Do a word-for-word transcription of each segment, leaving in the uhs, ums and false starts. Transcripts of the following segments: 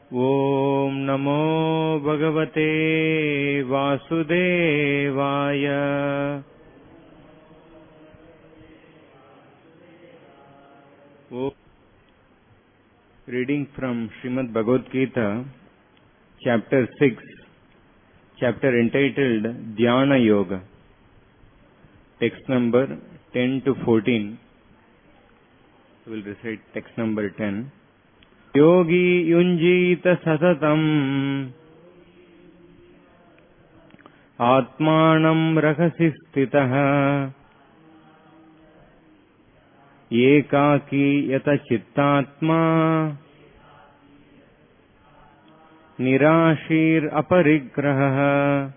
Om Namo Bhagavate Vasudevaya. Oh. Reading from Srimad Bhagavad Gita, Chapter six, Chapter entitled Dhyana Yoga. Text number ten to fourteen. We will recite text number ten. Yogi yunjita satatam atmanam rahasi stitah ekaki yata chittatma nirashir aparigrahah.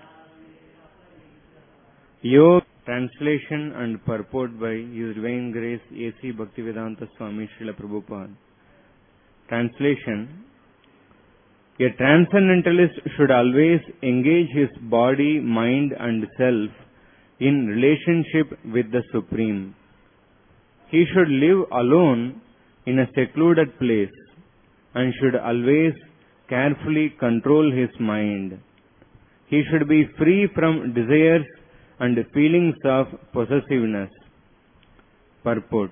Yoga. Translation and purport by His Divine Grace A C Bhaktivedanta Swami Srila Prabhupada. Translation. A transcendentalist should always engage his body, mind and self in relationship with the Supreme. He should live alone in a secluded place and should always carefully control his mind. He should be free from desires and feelings of possessiveness. Purport.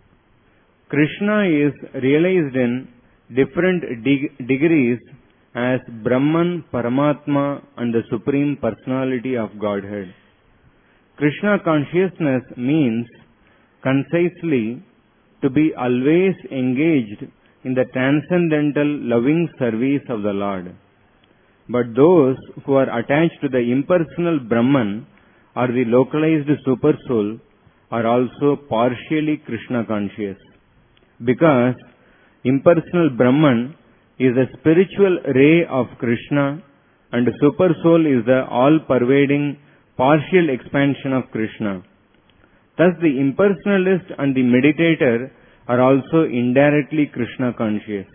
Krishna is realized in different deg- degrees as Brahman, Paramatma and the Supreme Personality of Godhead. Krishna consciousness means concisely to be always engaged in the transcendental loving service of the Lord. But those who are attached to the impersonal Brahman or the localized Supersoul are also partially Krishna conscious, because impersonal Brahman is the spiritual ray of Krishna and Supersoul is the all-pervading partial expansion of Krishna. Thus the impersonalist and the meditator are also indirectly Krishna conscious.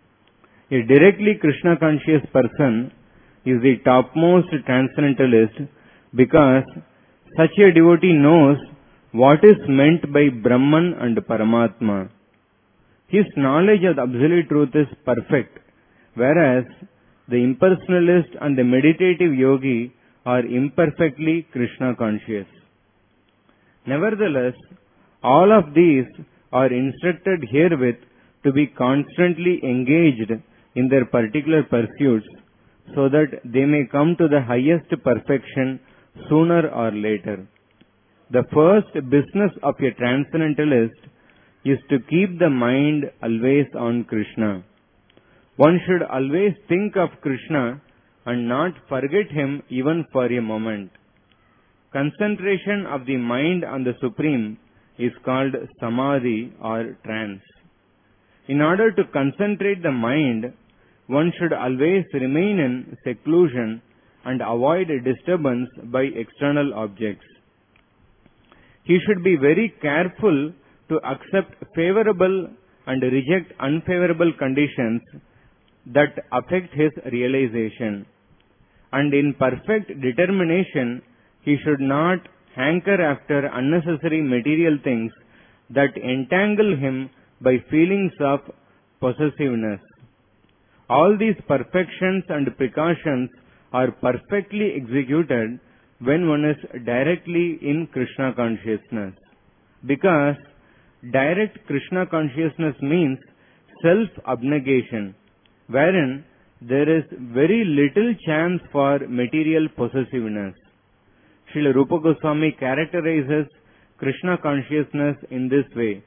A directly Krishna conscious person is the topmost transcendentalist, because such a devotee knows what is meant by Brahman and Paramatma. His knowledge of the absolute truth is perfect, whereas the impersonalist and the meditative yogi are imperfectly Krishna conscious. Nevertheless, all of these are instructed herewith to be constantly engaged in their particular pursuits, so that they may come to the highest perfection sooner or later. The first business of a transcendentalist is to keep the mind always on Krishna. One should always think of Krishna and not forget him even for a moment. Concentration of the mind on the Supreme is called samadhi or trance. In order to concentrate the mind, one should always remain in seclusion and avoid disturbance by external objects. He should be very careful to accept favorable and reject unfavorable conditions that affect his realization. And in perfect determination, he should not hanker after unnecessary material things that entangle him by feelings of possessiveness. All these perfections and precautions are perfectly executed when one is directly in Krishna consciousness. Because direct Krishna consciousness means self-abnegation, wherein there is very little chance for material possessiveness. Srila Rupa Goswami characterizes Krishna consciousness in this way.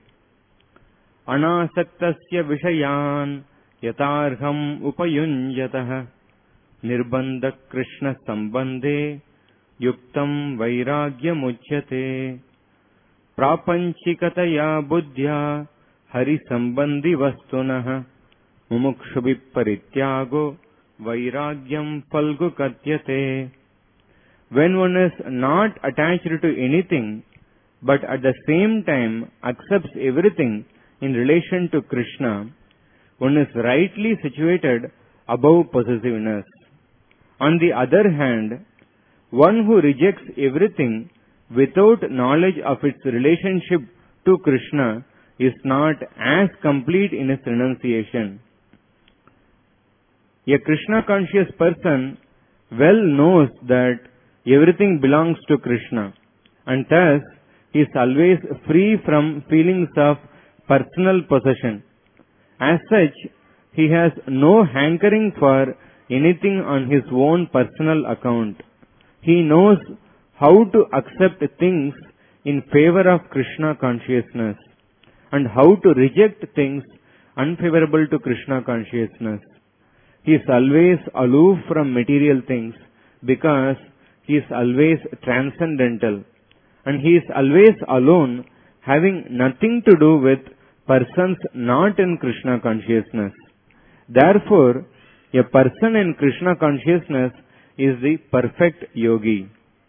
Anasaktasya vishayan yatarham upayunjatah nirbandha Krishna sambandhe yuktam vairagyam uchyate prapanchikataya buddhya hari sambandhi vastunah mumukshubhi parityago vairagyam falgu katyate. When one is not attached to anything, but at the same time accepts everything in relation to Krishna, one is rightly situated above possessiveness. On the other hand, one who rejects everything without knowledge of its relationship to Krishna is not as complete in his renunciation. A Krishna conscious person well knows that everything belongs to Krishna, and thus he is always free from feelings of personal possession. As such, he has no hankering for anything on his own personal account. He knows how to accept things in favor of Krishna consciousness and how to reject things unfavorable to Krishna consciousness. He is always aloof from material things because he is always transcendental, and he is always alone, having nothing to do with persons not in Krishna consciousness. Therefore, a person in Krishna consciousness is the perfect yogi.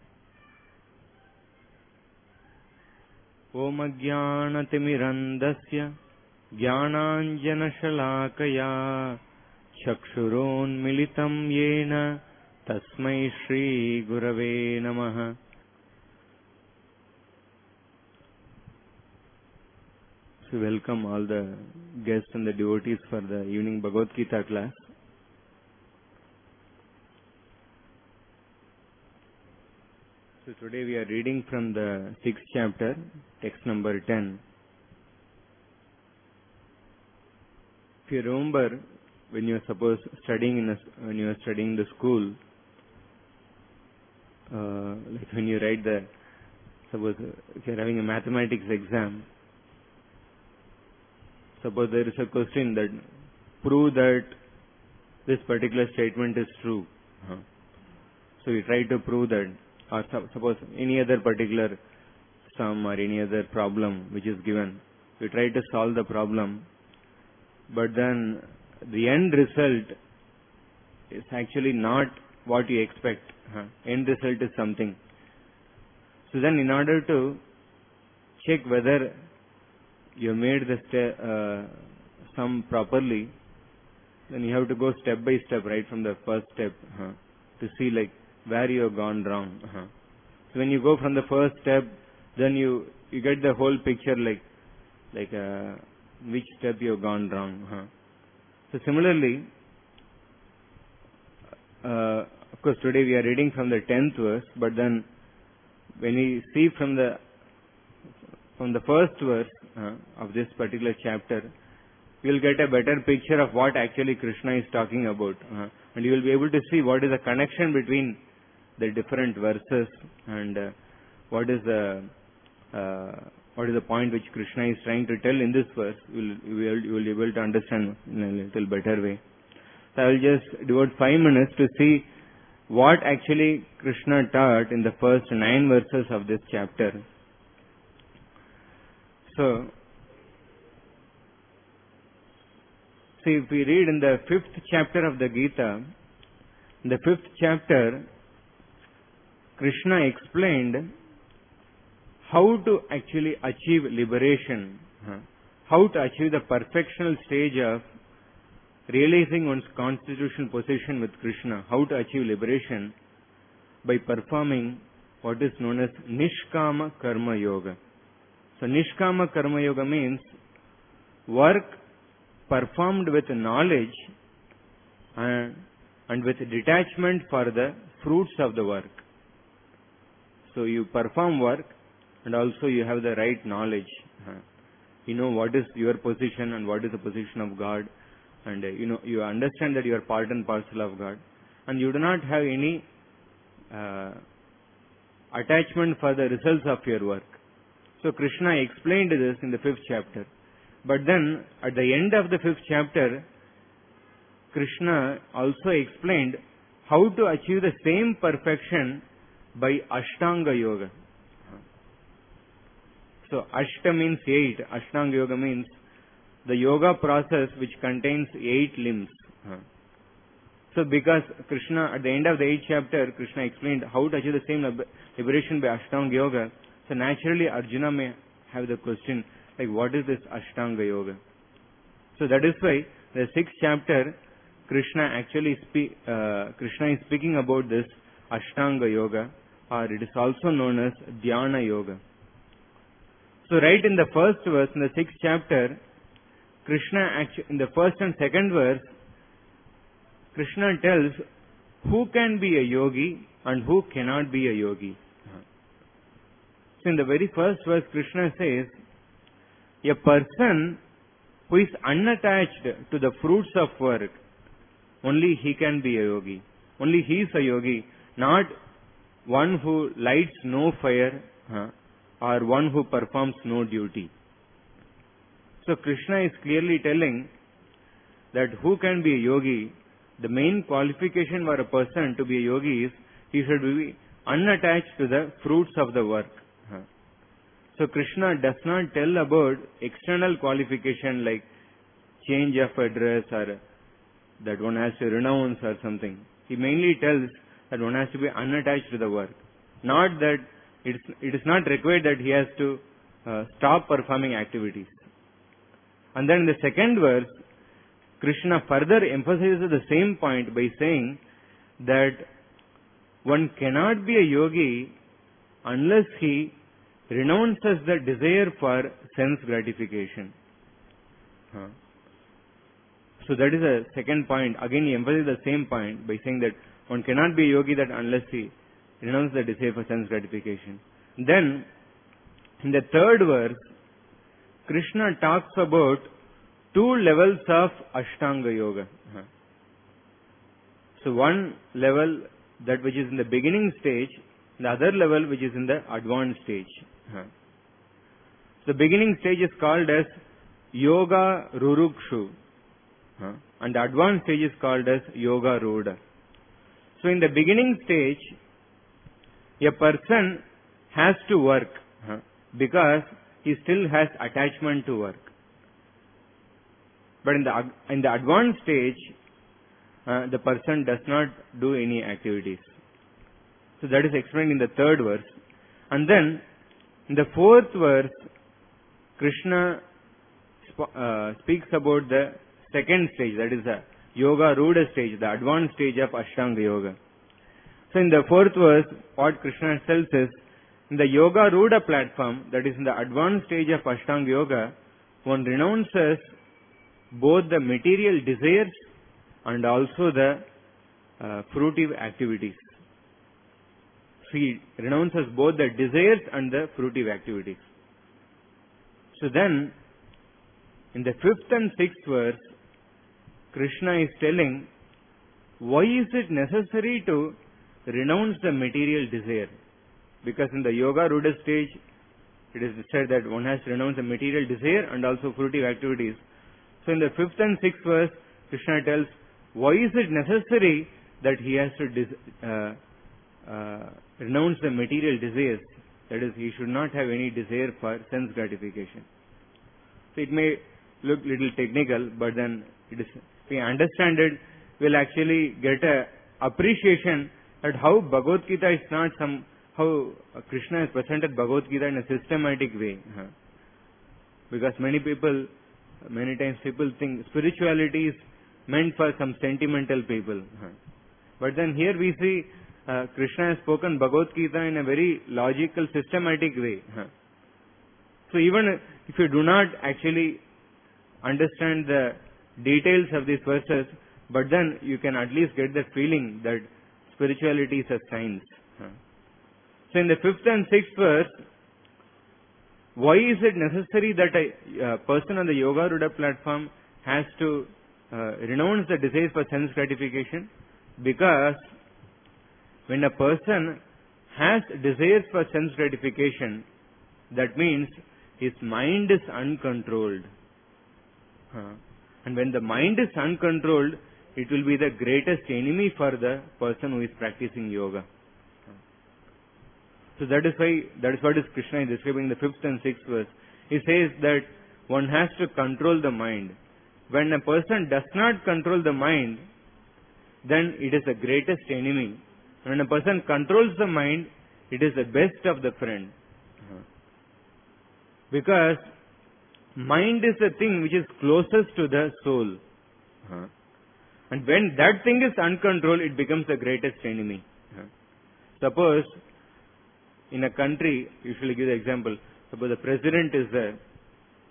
Om Ajnanaatimirandasya Jnananjanashalakaya Chakshuronmilitam Yena Tasmai Shri Gurave Namaha. So welcome all the guests and the devotees for the evening Bhagavad Gita class. So today we are reading from the sixth chapter, text number ten. If you remember, when you are suppose studying in a, when you are studying the school, uh, like when you write the, suppose if you are having a mathematics exam, suppose there is a question that prove that this particular statement is true. Uh-huh. So you try to prove that, or suppose any other particular sum or any other problem which is given, you try to solve the problem, but then the end result is actually not what you expect. Huh? End result is something. So then in order to check whether you made the ste- uh, sum properly, then you have to go step by step, right from the first step, huh? to see like where you have gone wrong. Uh-huh. So when you go from the first step, then you you get the whole picture, like like uh, which step you have gone wrong. Uh-huh. So similarly, uh, of course today we are reading from the tenth verse, but then when we see from the from the first verse uh, of this particular chapter, you will get a better picture of what actually Krishna is talking about, uh, and you will be able to see what is the connection between the different verses and uh, what is the uh, what is the point which Krishna is trying to tell in this verse. You will, you will, you will be able to understand in a little better way. So I will just devote five minutes to see what actually Krishna taught in the first nine verses of this chapter. So, see, if we read in the fifth chapter of the Gita, in the fifth chapter, Krishna explained how to actually achieve liberation, how to achieve the perfectional stage of realizing one's constitutional position with Krishna, how to achieve liberation by performing what is known as Nishkama Karma Yoga. So Nishkama Karma Yoga means work performed with knowledge and, and with detachment for the fruits of the work. So you perform work and also you have the right knowledge. You know what is your position and what is the position of God, and you know you understand that you are part and parcel of God, and you do not have any uh, attachment for the results of your work. So Krishna explained this in the fifth chapter. But then at the end of the fifth chapter, Krishna also explained how to achieve the same perfection by Ashtanga Yoga. So Ashta means eight. Ashtanga Yoga means the yoga process which contains eight limbs. So because Krishna, at the end of the eighth chapter, Krishna explained how to achieve the same liberation by Ashtanga Yoga. So naturally Arjuna may have the question, like what is this Ashtanga Yoga? So that is why the sixth chapter, Krishna actually speak, uh, Krishna is speaking about this Ashtanga Yoga, or it is also known as Dhyana Yoga. So right in the first verse, in the sixth chapter, Krishna, actu- in the first and second verse, Krishna tells who can be a yogi and who cannot be a yogi. So in the very first verse, Krishna says, a person who is unattached to the fruits of work, only he can be a yogi. Only he is a yogi, not one who lights no fire huh, or one who performs no duty. So Krishna is clearly telling that who can be a yogi, the main qualification for a person to be a yogi is he should be unattached to the fruits of the work. So Krishna does not tell about external qualification like change of address or that one has to renounce or something. He mainly tells that one has to be unattached to the work. Not that it is, it is not required that he has to uh, stop performing activities. And then in the second verse, Krishna further emphasizes the same point by saying that one cannot be a yogi unless he renounces the desire for sense gratification. Huh. So that is the second point. Again he emphasizes the same point by saying that one cannot be a yogi that unless he renounces the desire for sense gratification. Then in the third verse, Krishna talks about two levels of Ashtanga Yoga. Huh. So one level that which is in the beginning stage, the other level which is in the advanced stage. Huh. The beginning stage is called as Yoga Rurukshu, huh, and the advanced stage is called as Yoga Rudha. So in the beginning stage, a person has to work huh, because he still has attachment to work. But in the in the advanced stage, uh, the person does not do any activities. So that is explained in the third verse. And then in the fourth verse, Krishna sp- uh, speaks about the second stage, that is the Yoga Rudha stage, the advanced stage of Ashtanga Yoga. So in the fourth verse, what Krishna tells is, in the Yoga Rudha platform, that is in the advanced stage of Ashtanga Yoga, one renounces both the material desires and also the uh, fruitive activities. So he renounces both the desires and the fruitive activities. So then, in the fifth and sixth verse, Krishna is telling, why is it necessary to renounce the material desire? Because in the Yoga Rudha stage, it is said that one has to renounce the material desire and also fruitive activities. So in the fifth and sixth verse, Krishna tells, why is it necessary that he has to dis- uh, uh, renounce the material desires? That is, he should not have any desire for sense gratification. So it may look little technical, but then it is, if we understand it, we'll actually get a appreciation at how Bhagavad Gita is not some, how Krishna has presented Bhagavad Gita in a systematic way. Huh. Because many people, many times people think spirituality is meant for some sentimental people. Huh. But then here we see uh, Krishna has spoken Bhagavad Gita in a very logical, systematic way. Huh. So even if you do not actually understand the details of these verses, but then you can at least get the feeling that spirituality is a science. Huh. So in the fifth and sixth verse, why is it necessary that a, a person on the Yoga Rudha platform has to uh, renounce the desires for sense gratification? Because when a person has desires for sense gratification, that means his mind is uncontrolled. Huh. And when the mind is uncontrolled, it will be the greatest enemy for the person who is practicing yoga. So that is why, that is what is Krishna is describing in the fifth and sixth verse. He says that one has to control the mind. When a person does not control the mind, then it is the greatest enemy. When a person controls the mind, it is the best of the friend. Because mind is the thing which is closest to the soul. And when that thing is uncontrolled, it becomes the greatest enemy. Suppose in a country, usually give the example, suppose the president is there,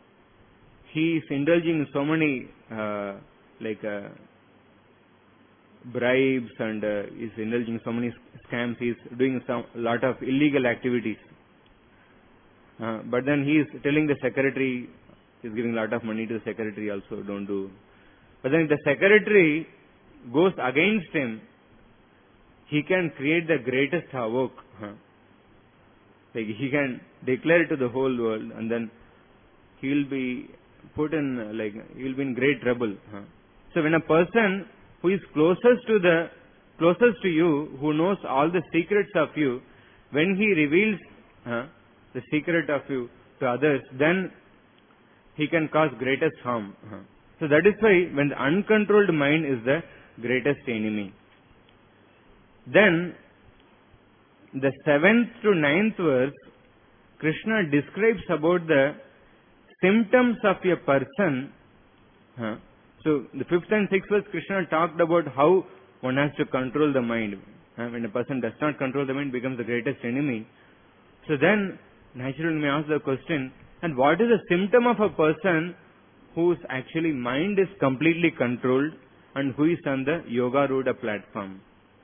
he is indulging in so many uh, like uh, bribes and uh, is indulging so many scams. He is doing some lot of illegal activities. Uh, but then he is telling the secretary, he is giving a lot of money to the secretary also, don't do. But then if the secretary goes against him, he can create the greatest havoc. Huh? Like he can declare it to the whole world, and then he will be put in, like, he will be in great trouble. Huh? So when a person who is closest to the, closest to you, who knows all the secrets of you, when he reveals huh, the secret of you to others, then he can cause greatest harm. Huh? So that is why when the uncontrolled mind is the greatest enemy. Then, the seventh to ninth verse, Krishna describes about the symptoms of a person. Huh? So, the fifth and sixth verse, Krishna talked about how one has to control the mind. Huh? When a person does not control the mind, becomes the greatest enemy. So then, naturally we may ask the question, and what is the symptom of a person whose actually mind is completely controlled and who is on the Yoga Ruda platform?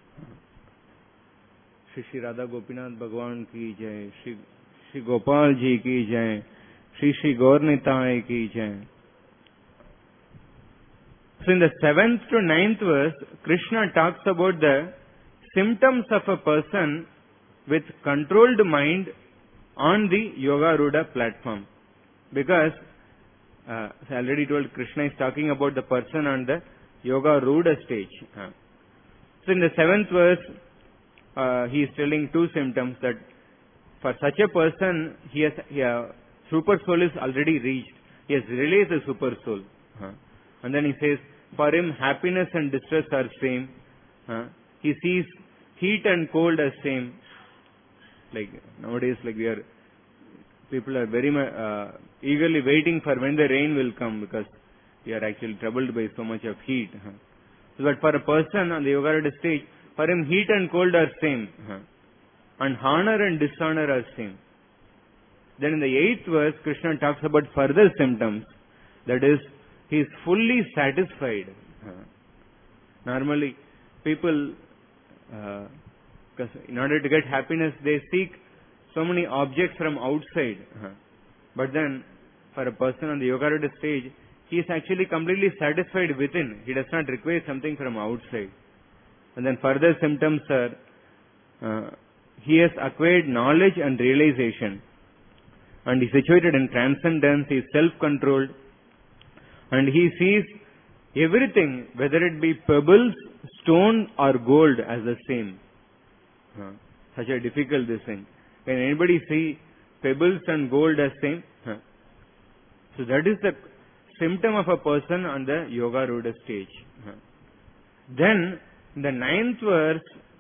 Shri Shri Radha Gopinath Bhagwan ki jai, Shri Shri Gopal ji ki jai, Shri Shri Gaur Nitai ki jai. So in the seventh to ninth verse, Krishna talks about the symptoms of a person with controlled mind on the Yoga Ruda platform. Because, uh, as I already told, Krishna is talking about the person on the Yoga Ruda stage. Uh. So in the seventh verse, uh, he is telling two symptoms, that for such a person, he has, he, uh, super soul is already reached. He has realized the super soul. Uh. And then he says, for him happiness and distress are same. Uh. He sees heat and cold as same. Like nowadays, like we are, people are very much uh, eagerly waiting for when the rain will come, because we are actually troubled by so much of heat. Huh? But for a person on the Yoga Ruda stage, for him heat and cold are same, huh? And honor and dishonor are same. Then in the eighth verse, Krishna talks about further symptoms. That is, he is fully satisfied. Huh? Normally, people, uh, because in order to get happiness, they seek so many objects from outside. Huh? But then, for a person on the Yoga Ruda stage, he is actually completely satisfied within. He does not require something from outside. And then further symptoms are, uh, he has acquired knowledge and realization. And he is situated in transcendence, he is self-controlled. And he sees everything, whether it be pebbles, stone or gold, as the same. Uh, such a difficult this thing. Can anybody see pebbles and gold as same? Huh. So that is the symptom of a person on the Yoga Ruda stage. Huh. Then, in the ninth verse,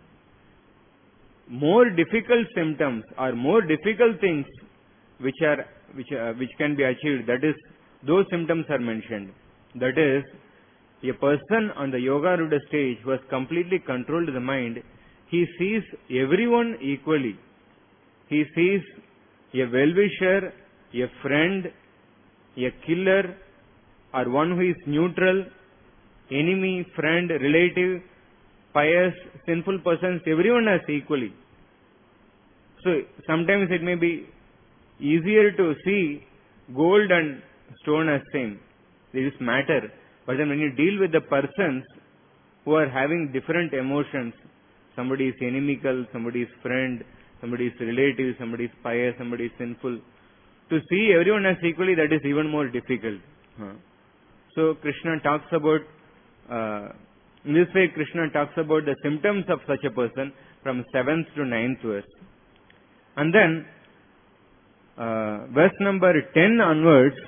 more difficult symptoms or more difficult things which are which uh, which can be achieved. That is, those symptoms are mentioned. That is, a person on the Yoga Ruda stage who has completely controlled the mind, he sees everyone equally. He sees a well-wisher, a friend, a killer, or one who is neutral, enemy, friend, relative, pious, sinful persons, everyone as equally. So, sometimes it may be easier to see gold and stone as same. They just matter. But then when you deal with the persons who are having different emotions, somebody is inimical, somebody is friend, somebody is relative, somebody is pious, somebody is sinful. To see everyone as equally, that is even more difficult. Huh. So Krishna talks about, uh, in this way Krishna talks about the symptoms of such a person from seventh to ninth verse. And then, uh, verse number ten onwards,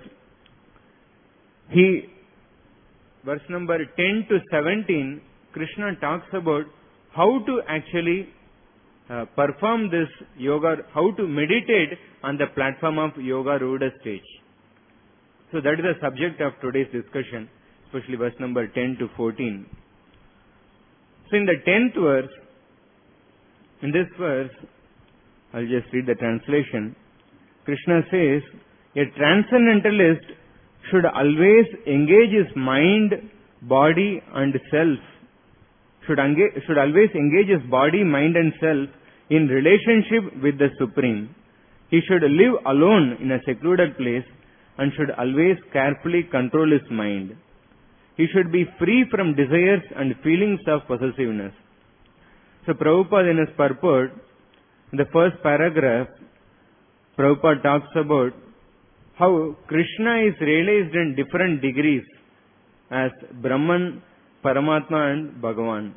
he, verse number ten to seventeen, Krishna talks about how to actually uh, perform this yoga, how to meditate on the platform of Yoga Ruda stage. So that is the subject of today's discussion, especially verse number ten to fourteen. So in the tenth verse, in this verse, I'll just read the translation. Krishna says, a transcendentalist should always engage his mind, body and self, should, engage, should always engage his body, mind and self in relationship with the Supreme. He should live alone in a secluded place and should always carefully control his mind. He should be free from desires and feelings of possessiveness. So Prabhupada in his purport, in the first paragraph, Prabhupada talks about how Krishna is realized in different degrees as Brahman, Paramatma and Bhagavan.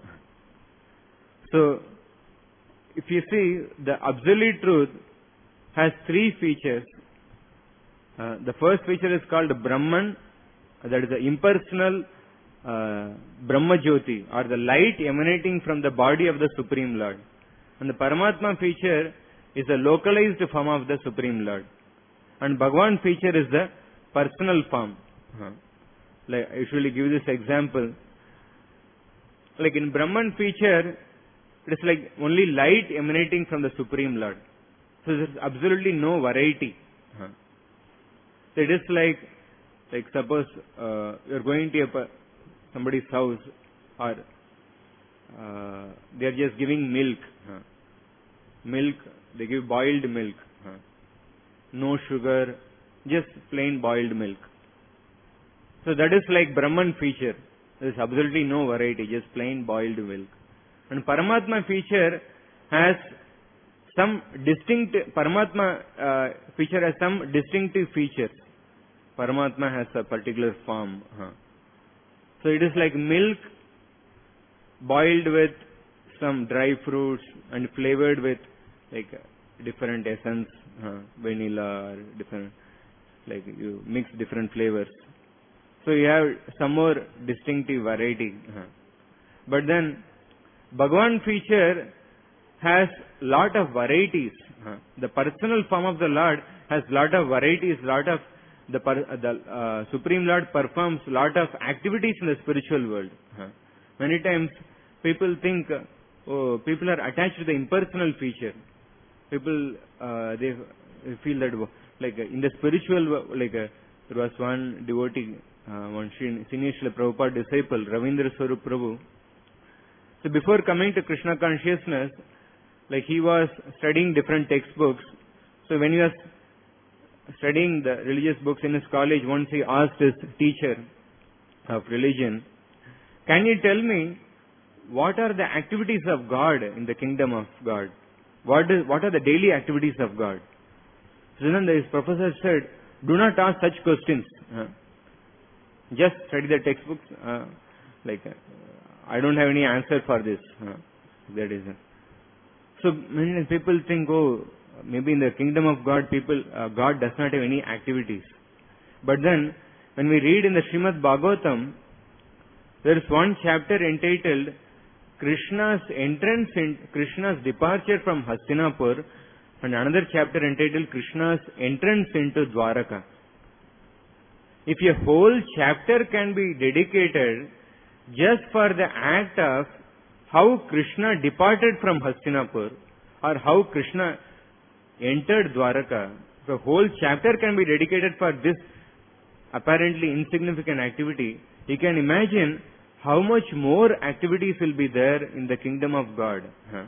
So, if you see, the absolute truth has three features. Uh, the first feature is called Brahman, that is the impersonal uh, Brahma Jyoti, or the light emanating from the body of the Supreme Lord. And the Paramatma feature is the localized form of the Supreme Lord. And Bhagavan feature is the personal form. Uh-huh. Like I usually give this example. Like in Brahman feature, it is like only light emanating from the Supreme Lord. So there is absolutely no variety. Uh-huh. So it is like, like suppose uh, you are going to a, somebody's house, or uh, they are just giving milk. Uh-huh. Milk, they give boiled milk. Uh-huh. No sugar, just plain boiled milk. So that is like Brahman feature. There is absolutely no variety, just plain boiled milk. And Paramatma feature has some distinct, Paramatma uh, feature has some distinctive features. Paramatma has a particular form. Huh. So it is like milk boiled with some dry fruits and flavored with like different essence, uh, vanilla or different, like you mix different flavors. So you have some more distinctive variety. Uh. But then Bhagavan feature has lot of varieties. Uh. The personal form of the Lord has lot of varieties, lot of the, the uh, Supreme Lord performs lot of activities in the spiritual world. Uh. Many times people think, uh, oh, people are attached to the impersonal feature. People, uh, they feel that like in the spiritual, like uh, there was one devotee, uh, one Senior Srila Prabhupada disciple, Ravindra Swarup Prabhu. So before coming to Krishna consciousness, like he was studying different textbooks. So when he was studying the religious books in his college, once he asked his teacher of religion, can you tell me what are the activities of God in the kingdom of God? What is, what are the daily activities of God? So then his professor said, do not ask such questions. Uh, just study the textbooks. Uh, like, uh, I don't have any answer for this. Uh, that is it. So many people think, oh, maybe in the kingdom of God, people, uh, God does not have any activities. But then, when we read in the Srimad Bhagavatam, there is one chapter entitled Krishna's entrance in Krishna's departure from Hastinapur, and another chapter entitled Krishna's entrance into Dwaraka. If a whole chapter can be dedicated just for the act of how Krishna departed from Hastinapur, or how Krishna entered Dwaraka, the whole chapter can be dedicated for this apparently insignificant activity, you can imagine how much more activities will be there in the kingdom of God. Huh?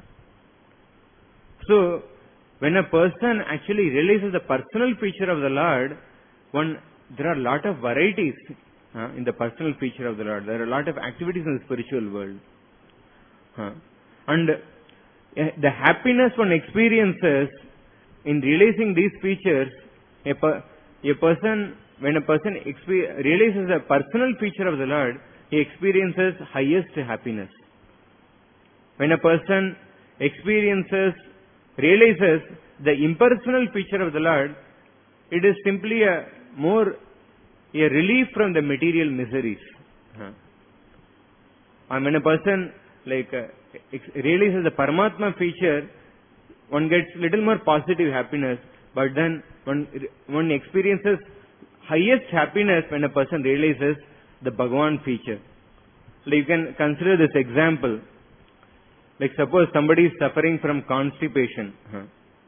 So, when a person actually realizes the personal feature of the Lord, one, there are a lot of varieties huh, in the personal feature of the Lord. There are a lot of activities in the spiritual world. Huh? And uh, the happiness one experiences in realizing these features, a, per, a person, when a person exper- realizes a personal feature of the Lord, he experiences highest happiness. When a person experiences, realizes the impersonal feature of the Lord, it is simply a more, a relief from the material miseries. Huh. And when a person like uh, ex- realizes the Paramatma feature, one gets little more positive happiness, but then one, one experiences highest happiness when a person realizes the Bhagavan feature. Like you can consider this example. Like suppose somebody is suffering from constipation. Huh.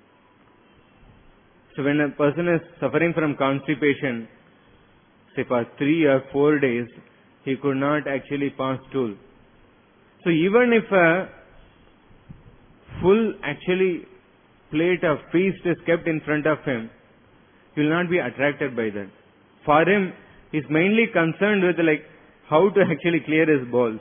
So when a person is suffering from constipation, say for three or four days, he could not actually pass stool. So even if a full actually plate of feast is kept in front of him, he will not be attracted by that. For him, he is mainly concerned with like how to actually clear his bowls.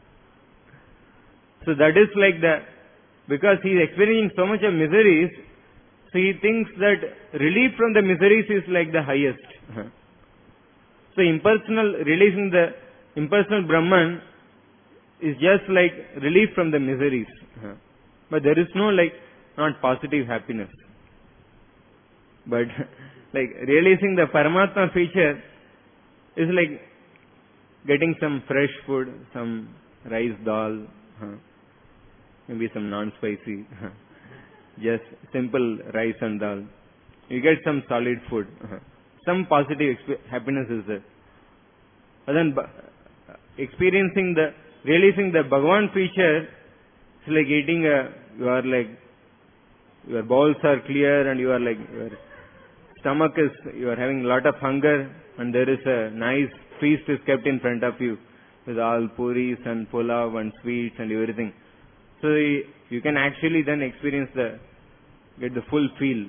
So that is like the, because he is experiencing so much of miseries, so he thinks that relief from the miseries is like the highest. So impersonal, releasing the impersonal Brahman is just like relief from the miseries. But there is no like, not positive happiness. But like realizing the Paramatma feature is like getting some fresh food, some rice dal, maybe some non-spicy, just simple rice and dal. You get some solid food. Some positive exp- happiness is there. But then experiencing the, realizing the Bhagavan feature, it's like eating a, you are like, your bowels are clear and you are like, your stomach is, you are having a lot of hunger and there is a nice feast is kept in front of you with all puris and pulav and sweets and everything. So you can actually then experience the, get the full feel.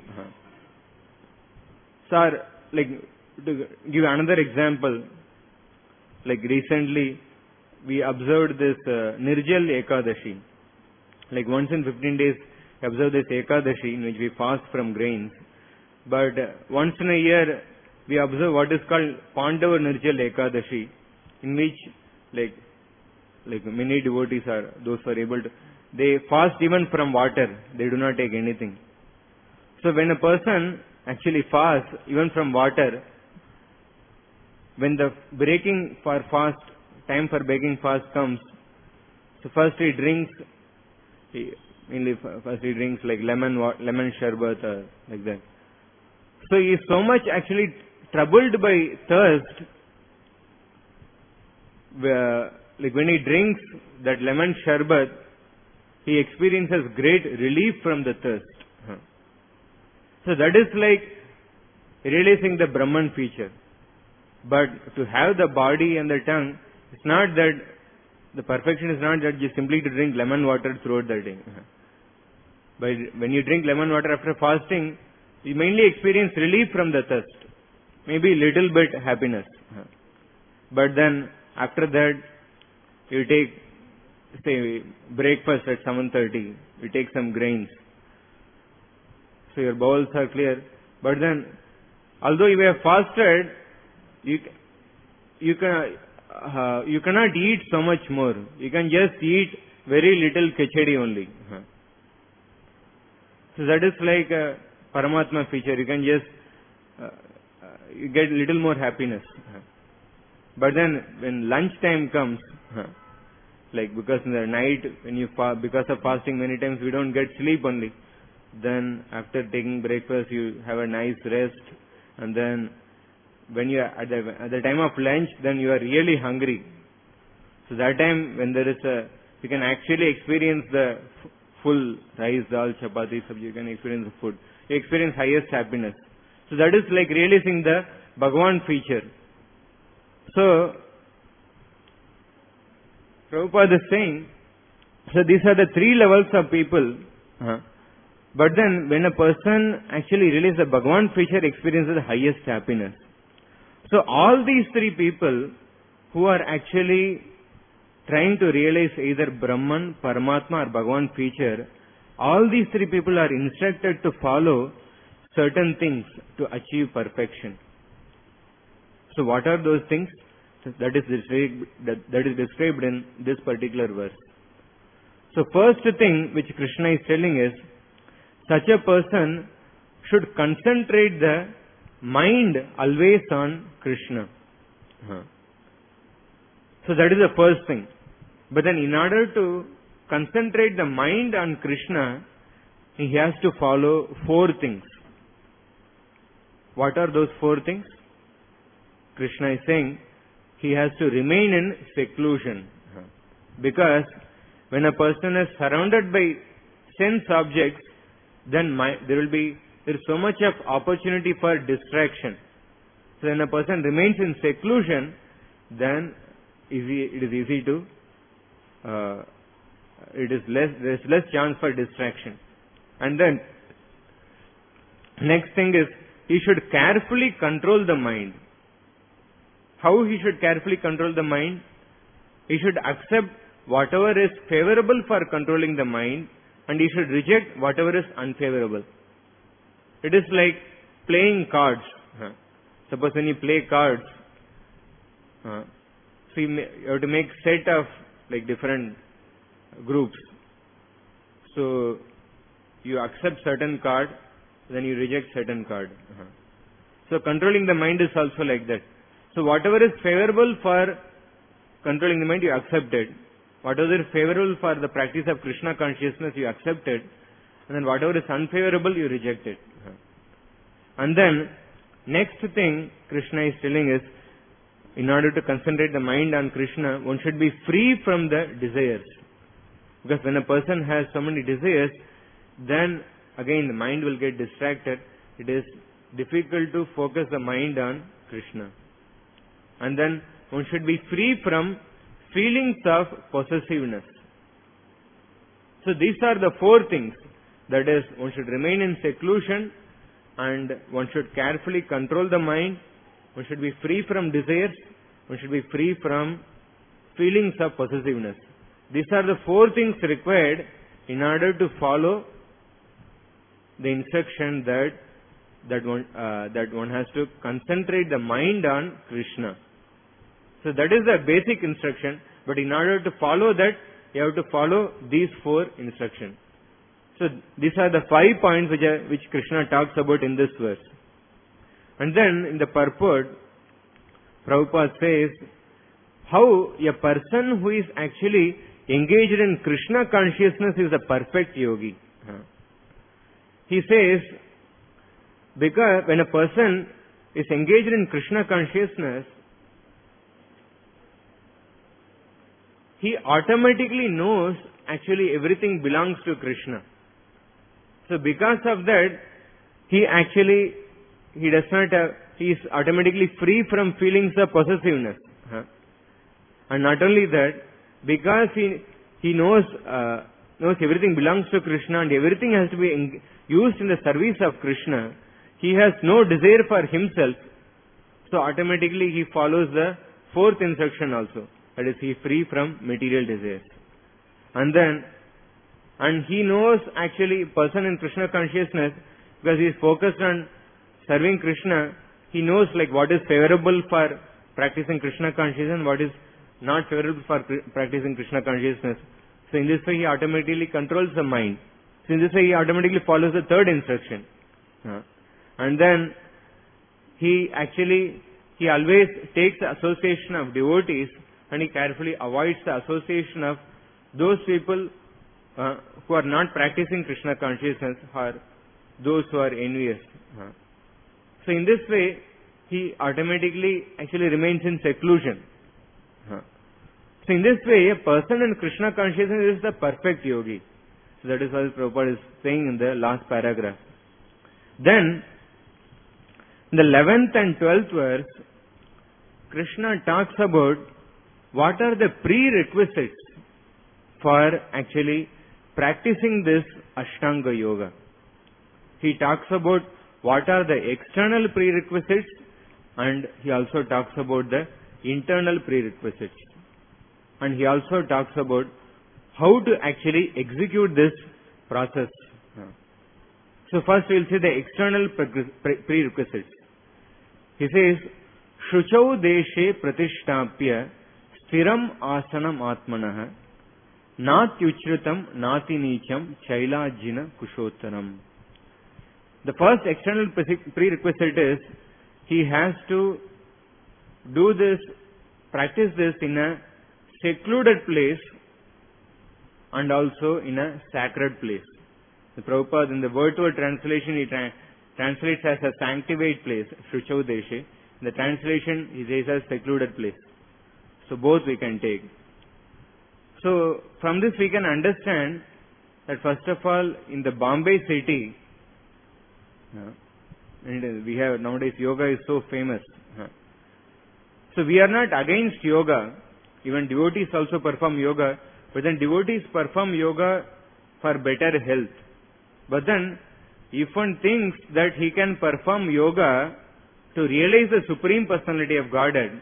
So like, to give another example, like recently we observed this uh, Nirjal Ekadashi. Like once in fifteen days, we observe this Ekadashi in which we fast from grains. But uh, once in a year, we observe what is called Pandava Nirjal Ekadashi, in which like like many devotees are, those who are able to, they fast even from water, they do not take anything. So when a person actually fasts even from water, when the breaking for fast, time for breaking fast comes, so first he drinks, he, mainly first he drinks like lemon lemon sherbet or like that. So he is so much actually troubled by thirst, where, like when he drinks that lemon sherbet, he experiences great relief from the thirst. So that is like realizing the Brahman feature. But to have the body and the tongue, it's not that, the perfection is not that you simply to drink lemon water throughout the day. But when you drink lemon water after fasting, you mainly experience relief from the thirst. Maybe little bit happiness. But then after that, you take, say, breakfast at seven thirty. You take some grains. So your bowels are clear. But then, although you have fasted, you you can uh, you cannot eat so much more. You can just eat very little khichdi only. So that is like a Paramatma feature. You can just uh, uh, you get little more happiness. But then when lunch time comes, like because in the night when you fa- because of fasting many times we don't get sleep only. Then after taking breakfast you have a nice rest, and then when you are at the, at the time of lunch, then you are really hungry. So that time when there is a, you can actually experience the f- full rice, dal, chapati, sabji, you can experience the food. You experience highest happiness. So that is like realizing the Bhagavan feature. So Prabhupada is saying, so these are the three levels of people. Uh-huh. But then when a person actually realizes the Bhagavan feature, experiences the highest happiness. So all these three people who are actually trying to realize either Brahman, Paramatma or Bhagavan feature, all these three people are instructed to follow certain things to achieve perfection. So what are those things? That is described, that, that is described in this particular verse. So first thing which Krishna is telling is, such a person should concentrate the mind always on Krishna. Uh-huh. So that is the first thing. But then in order to concentrate the mind on Krishna, he has to follow four things. What are those four things? Krishna is saying he has to remain in seclusion. Uh-huh. Because when a person is surrounded by sense objects, then my, there will be, there is so much of opportunity for distraction. So when a person remains in seclusion, then easy, it is easy to uh, it is less, there is less chance for distraction. And then, next thing is, he should carefully control the mind. How he should carefully control the mind? He should accept whatever is favorable for controlling the mind, and he should reject whatever is unfavorable. It is like playing cards. Huh. Suppose when you play cards, huh, so you, may, you have to make set of like different groups. So you accept certain card, then you reject certain card. Uh-huh. So controlling the mind is also like that. So whatever is favorable for controlling the mind, you accept it. Whatever is favorable for the practice of Krishna consciousness, you accept it. And then whatever is unfavorable, you reject it. Uh-huh. And then, next thing Krishna is telling is, in order to concentrate the mind on Krishna, one should be free from the desires. Because when a person has so many desires, then again the mind will get distracted. It is difficult to focus the mind on Krishna. And then one should be free from feelings of possessiveness. So these are the four things. That is, one should remain in seclusion, and one should carefully control the mind. One should be free from desires. One should be free from feelings of possessiveness. These are the four things required in order to follow the instruction that that one uh, that one has to concentrate the mind on Krishna. So that is the basic instruction. But in order to follow that, you have to follow these four instructions. So these are the five points which are, which Krishna talks about in this verse. And then in the purport, Prabhupada says how a person who is actually engaged in Krishna consciousness is a perfect yogi. He says, because when a person is engaged in Krishna consciousness, he automatically knows actually everything belongs to Krishna. So because of that, he actually, he does not have, he is automatically free from feelings of possessiveness. Huh? And not only that, because he, he knows, uh, knows everything belongs to Krishna and everything has to be in, used in the service of Krishna, he has no desire for himself. So automatically he follows the fourth instruction also. That is, he is free from material desires. And then, and he knows actually, person in Krishna consciousness, because he is focused on serving Krishna, he knows like what is favorable for practicing Krishna consciousness and what is not favorable for practicing Krishna consciousness. So in this way he automatically controls the mind. So in this way he automatically follows the third instruction. Uh, and then he actually, he always takes the association of devotees and he carefully avoids the association of those people uh, who are not practicing Krishna consciousness or those who are envious. Uh. So in this way, he automatically actually remains in seclusion. Uh. So in this way, a person in Krishna consciousness is the perfect yogi. So that is what Prabhupada is saying in the last paragraph. Then, in the eleventh and twelfth verse, Krishna talks about what are the prerequisites for actually practicing this Ashtanga Yoga. He talks about what are the external prerequisites and he also talks about the internal prerequisites. And he also talks about how to actually execute this process. So first we will see the external prerequisites. He says, Shuchau deshe pratishtapya Stiram asanam atmanah natyuchritam nati nicham chailajina kushottaram. The first external prerequisite is he has to do this, practice this in a secluded place and also in a sacred place. The Prabhupada in the word-to-word translation he tra- translates as a sanctified place, Shuchau deshe. In the translation he says as secluded place. So both we can take. So from this we can understand that first of all in the Bombay city, uh, and we have nowadays yoga is so famous. Uh, so we are not against yoga. Even devotees also perform yoga. But then devotees perform yoga for better health. But then, if one thinks that he can perform yoga to realize the Supreme Personality of Godhead,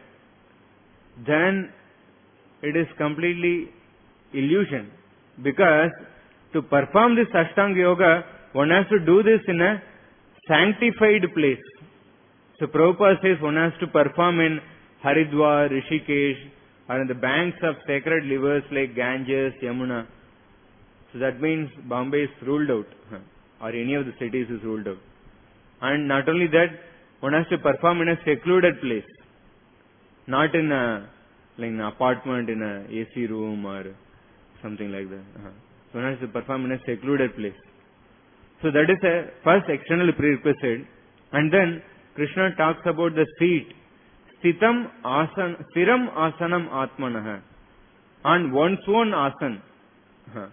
then it is completely illusion. Because to perform this Ashtanga Yoga, one has to do this in a sanctified place. So Prabhupada says one has to perform in Haridwar, Rishikesh, or on the banks of sacred rivers like Ganges, Yamuna. So that means Bombay is ruled out, or any of the cities is ruled out. And not only that, one has to perform in a secluded place, not in a like an apartment in a A C room or something like that. Uh-huh. So one has to perform in a secluded place. So that is a first external prerequisite. And then Krishna talks about the seat. Stitam asan, stiram asanam atmanah. On one's own asan. Uh-huh.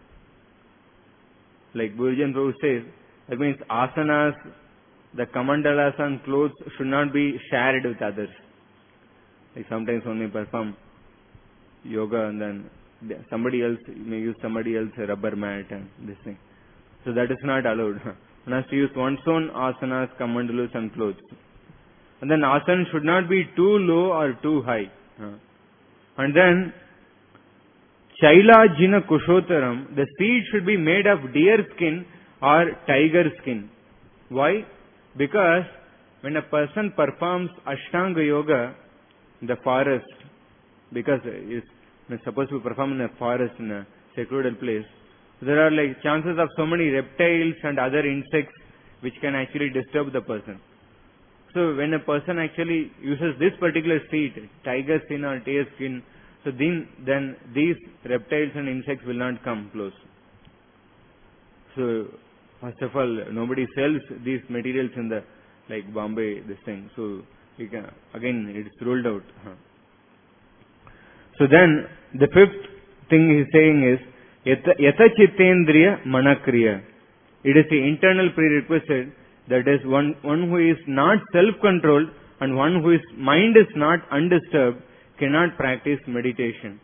Like Gurujan Prabhu says, that means asanas, the kamandalas and clothes should not be shared with others. Like sometimes one may perform yoga and then somebody else may use somebody else's rubber mat and this thing. So that is not allowed. One has to use one's own asanas, kamandalus and clothes. And then asana should not be too low or too high. And then Chaila Jina Kushotaram, the seat should be made of deer skin or tiger skin. Why? Because when a person performs Ashtanga Yoga in the forest, because he is supposed to perform in a forest, in a secluded place, there are like chances of so many reptiles and other insects which can actually disturb the person. So when a person actually uses this particular seat, tiger skin or deer skin, so then, then these reptiles and insects will not come close. So first of all, nobody sells these materials in the like Bombay, this thing. So we can, again, it is ruled out. Huh. So then the fifth thing he is saying is Yata Chittendriya Manakriya. It is the internal prerequisite, that is one, one who is not self-controlled and one whose mind is not undisturbed cannot practice meditation.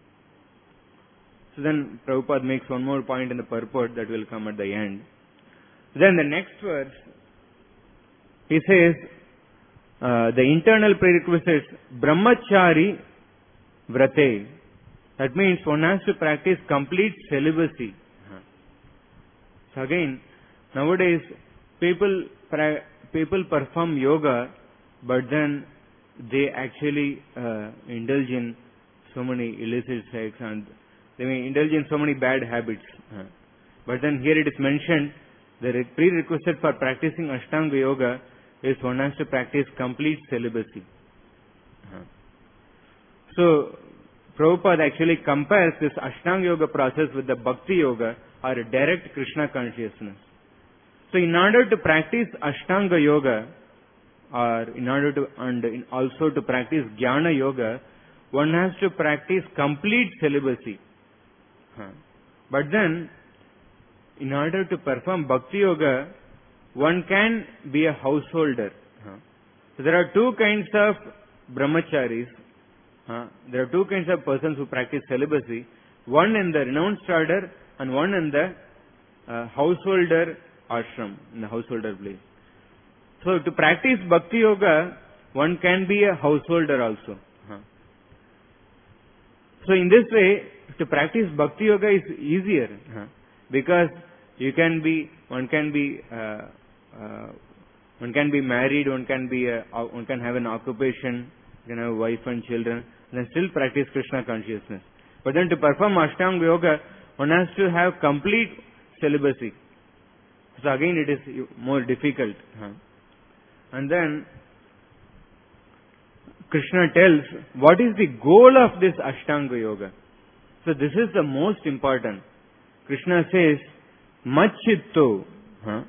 So then Prabhupada makes one more point in the purport that will come at the end. Then the next verse, he says, uh, the internal prerequisites, Brahmachari Vrate. That means one has to practice complete celibacy. So again, nowadays, people, people perform yoga, but then they actually uh, indulge in so many illicit sex and they may indulge in so many bad habits. Uh, but then here it is mentioned, the prerequisite for practicing Ashtanga Yoga is one has to practice complete celibacy. Uh, so, Prabhupada actually compares this Ashtanga Yoga process with the Bhakti Yoga or direct Krishna consciousness. So, in order to practice Ashtanga Yoga, or in order to, and in also to practice Jnana Yoga, one has to practice complete celibacy. Huh. But then, in order to perform Bhakti Yoga, one can be a householder. Huh. So there are two kinds of brahmacharis. Huh. There are two kinds of persons who practice celibacy. One in the renounced order and one in the uh, householder ashram, in the householder place. So to practice Bhakti Yoga, one can be a householder also. Huh. So in this way, to practice Bhakti Yoga is easier, huh, because you can be, one can be, uh, uh, one can be married, one can be, a, one can have an occupation, you can have a wife and children, and then still practice Krishna consciousness. But then to perform Ashtanga Yoga, one has to have complete celibacy. So again, it is more difficult. Huh. And then Krishna tells what is the goal of this Ashtanga Yoga. So this is the most important. Krishna says, Machitto. Huh?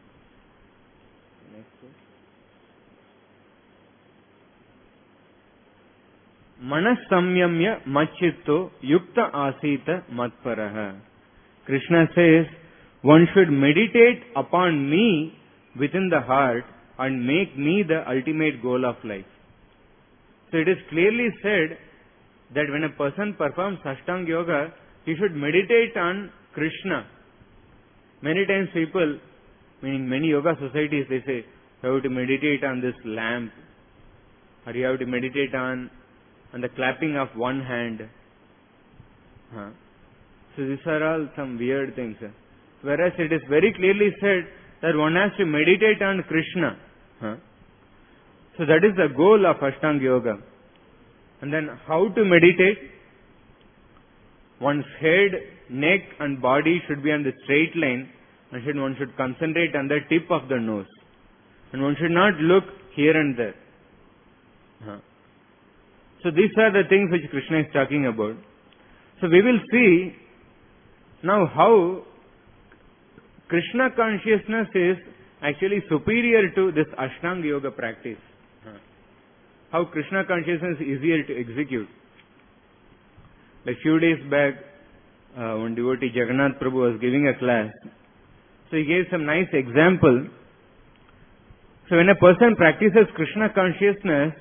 Manas samyamya machitto yukta asita matparaha. Krishna says, one should meditate upon me within the heart and make me the ultimate goal of life. So it is clearly said that when a person performs Ashtanga Yoga, he should meditate on Krishna. Many times people, meaning many yoga societies, they say, you have to meditate on this lamp, or you have to meditate on, on the clapping of one hand. Huh. So these are all some weird things. Whereas it is very clearly said that one has to meditate on Krishna. Huh. So that is the goal of Ashtanga Yoga. And then how to meditate? One's head, neck and body should be on the straight line, and should, one should concentrate on the tip of the nose. And one should not look here and there. Huh. So these are the things which Krishna is talking about. So we will see now how Krishna consciousness is actually superior to this Ashtanga Yoga practice. Huh. How Krishna consciousness is easier to execute. Like few days back, uh, one devotee, Jagannath Prabhu, was giving a class. So he gave some nice example. So when a person practices Krishna consciousness,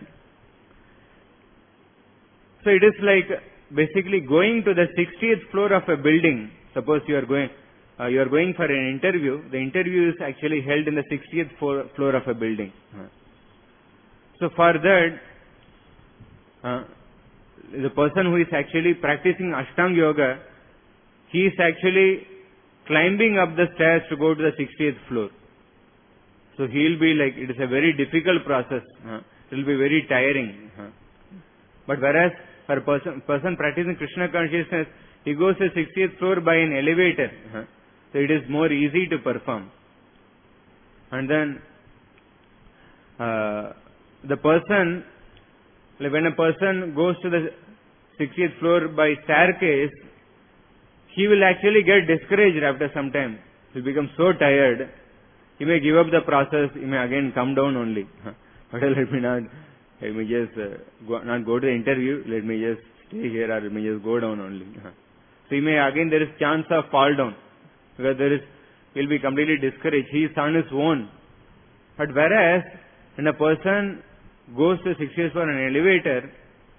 so it is like basically going to the sixtieth floor of a building. Suppose you are going, uh, you are going for an interview. The interview is actually held in the sixtieth floor, floor of a building. Uh. So for that, uh, the person who is actually practicing Ashtanga Yoga, he is actually climbing up the stairs to go to the sixtieth floor. So he will be like, it is a very difficult process. Uh, it will be very tiring. Uh. But whereas for a person, person practicing Krishna consciousness, he goes to the sixtieth floor by an elevator. Uh. So it is more easy to perform. And then uh, the person, like when a person goes to the sixtieth floor by staircase, he will actually get discouraged after some time. He will become so tired, he may give up the process, he may again come down only. But let me not, let me just uh, go, not go to the interview, let me just stay here, or let me just go down only. So he may again, there is chance of fall down, because there is, he will be completely discouraged. He is on his own. But whereas, when a person goes to sixtieth floor on an elevator,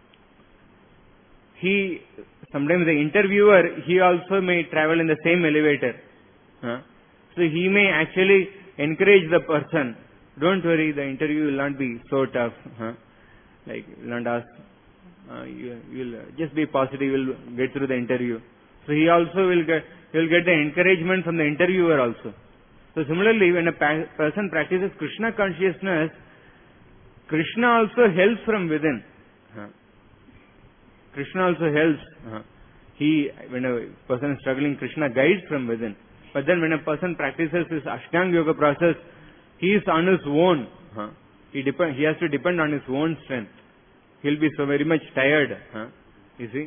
he, sometimes the interviewer, he also may travel in the same elevator. Huh? So he may actually encourage the person, don't worry, the interview will not be so tough. Huh? Like, you will not ask, uh, you will just be positive, you will get through the interview. So he also will get, he will get the encouragement from the interviewer also. So similarly, when a pa- person practices Krishna consciousness, Krishna also helps from within. Huh? Krishna also helps. Uh, he, when a person is struggling, Krishna guides from within. But then when a person practices this Ashtanga Yoga process, he is on his own. Uh, he depend, he has to depend on his own strength. He will be so very much tired. Uh, you see?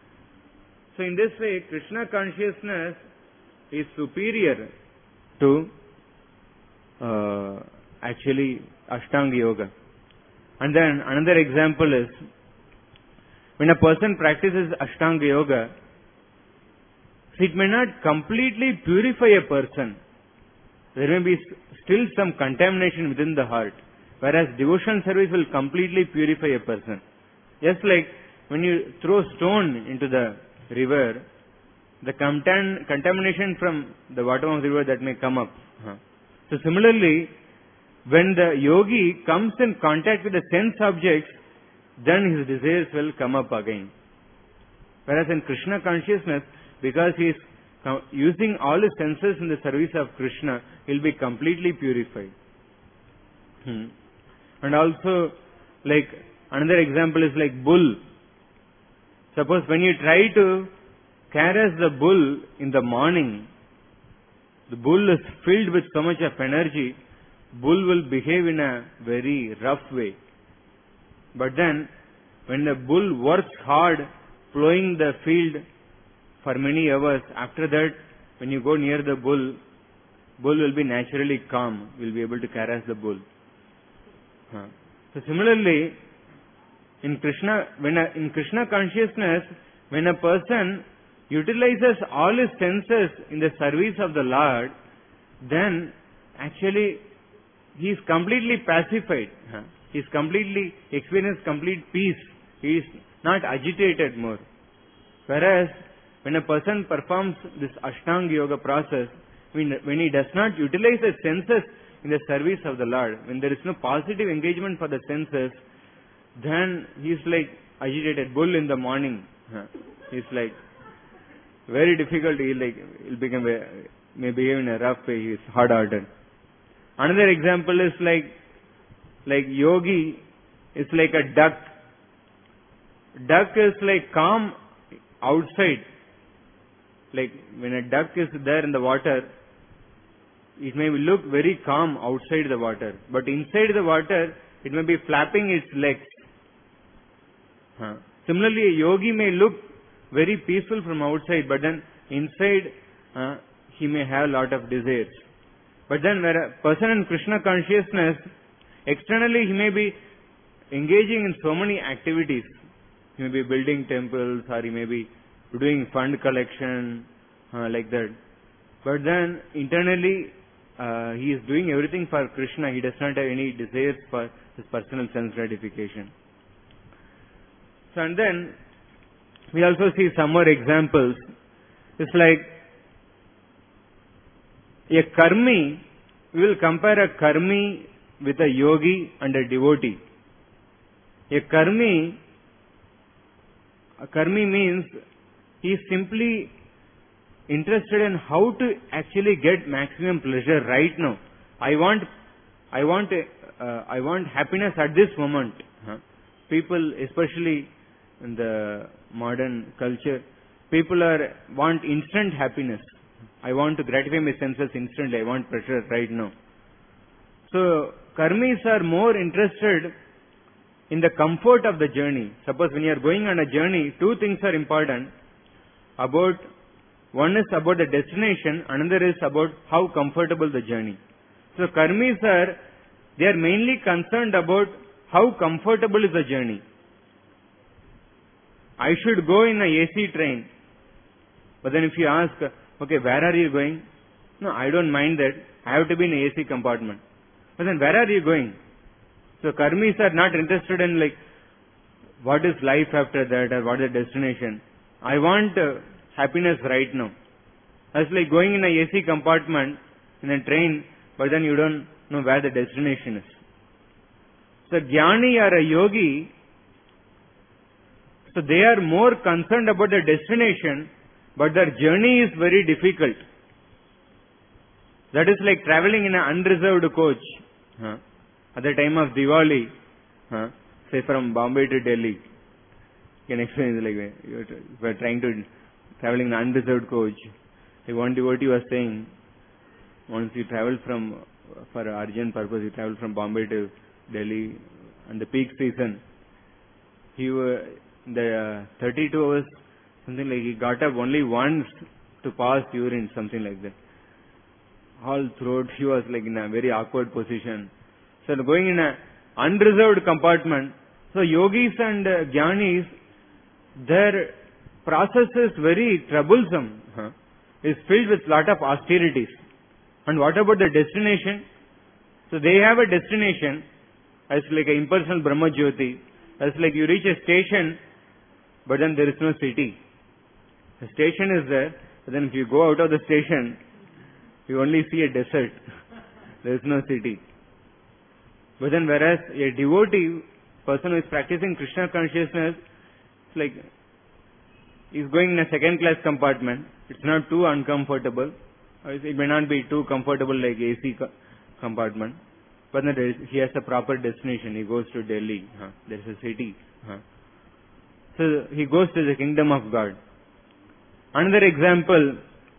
So in this way, Krishna consciousness is superior to uh, actually Ashtanga Yoga. And then another example is, when a person practices Ashtanga Yoga, it may not completely purify a person. There may be still some contamination within the heart. Whereas devotion service will completely purify a person. Just like when you throw stone into the river, the contam- contamination from the bottom of the river that may come up. Huh. So similarly, when the yogi comes in contact with the sense objects, then his desires will come up again. Whereas in Krishna consciousness, because he is using all his senses in the service of Krishna, he will be completely purified. Hmm. And also, like, another example is like bull. Suppose when you try to caress the bull in the morning, the bull is filled with so much of energy, bull will behave in a very rough way. But then, when the bull works hard, plowing the field for many hours, after that, when you go near the bull, bull will be naturally calm, will be able to caress the bull. Huh. So similarly, in Krishna, when a, in Krishna consciousness, when a person utilizes all his senses in the service of the Lord, then actually he is completely pacified. Huh. He is completely experienced complete peace. He is not agitated more. Whereas when a person performs this Ashtanga Yoga process, when, when he does not utilize the senses in the service of the Lord, when there is no positive engagement for the senses, then he is like agitated bull in the morning. He is like very difficult. He like he'll become a, may behave in a rough way. He is hard-hearted. Another example is like like yogi is like a duck. Duck is like calm outside. Like when a duck is there in the water, it may look very calm outside the water, but inside the water, it may be flapping its legs. Huh. Similarly, a yogi may look very peaceful from outside, but then inside, uh, he may have a lot of desires. But then where a person in Krishna consciousness, externally he may be engaging in so many activities. He may be building temples, or he may be doing fund collection, uh, like that. But then internally, uh, he is doing everything for Krishna. He does not have any desires for his personal sense gratification. So, and then we also see some more examples. It's like a karmi, we will compare a karmi with a yogi and a devotee. A karmi, a karmi means he is simply interested in how to actually get maximum pleasure right now. I want, I want, uh, I want happiness at this moment. Huh? People, especially in the modern culture, people are want instant happiness. I want to gratify my senses instantly. I want pleasure right now. So karmis are more interested in the comfort of the journey. Suppose when you are going on a journey, two things are important. About one is about the destination, another is about how comfortable the journey. So karmis are, they are mainly concerned about how comfortable is the journey. I should go in a A C train. But then if you ask, okay, where are you going? No, I don't mind that. I have to be in a A C compartment. But then where are you going? So karmis are not interested in like, what is life after that, or what is the destination. I want uh, happiness right now. That's like going in a A C compartment in a train, but then you don't know where the destination is. So jnani or a yogi, so they are more concerned about the destination, but their journey is very difficult. That is like traveling in an unreserved coach. Huh? At the time of Diwali, huh? Say from Bombay to Delhi. You can explain it like you are trying to traveling in an unreserved coach. Like one devotee was saying, once you travel from, for urgent purpose, you travel from Bombay to Delhi and the peak season, he was, the uh, thirty-two hours, something like he got up only once to pass urine, something like that. All throughout he was like in a very awkward position. So going in an unreserved compartment, so yogis and uh, jnanis, their process is very troublesome. Huh? It's filled with lot of austerities. And what about the destination? So they have a destination as like an impersonal Brahma Jyoti. As like you reach a station, but then there is no city. The station is there, but then if you go out of the station, you only see a desert. There is no city. But then whereas a devotee, person who is practicing Krishna consciousness, it's like is going in a second class compartment. It's not too uncomfortable. It may not be too comfortable like A C co- compartment. But then there is, he has a proper destination. He goes to Delhi. Huh? There is a city. Huh? So he goes to the kingdom of God. Another example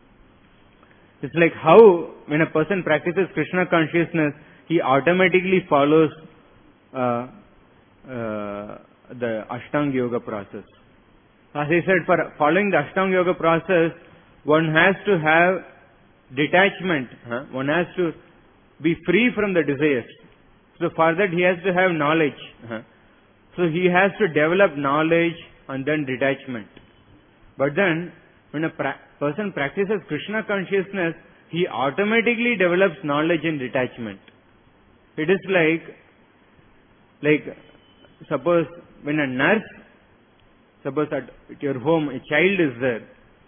is like how when a person practices Krishna consciousness, he automatically follows uh, uh, the Ashtanga Yoga process. As I said, for following the Ashtanga Yoga process, one has to have detachment. Huh? One has to be free from the desires. So for that he has to have knowledge. Huh? So he has to develop knowledge and then detachment. But then when a pra- person practices Krishna consciousness, he automatically develops knowledge and detachment. It is like, like suppose when a nurse, suppose at, at your home a child is there,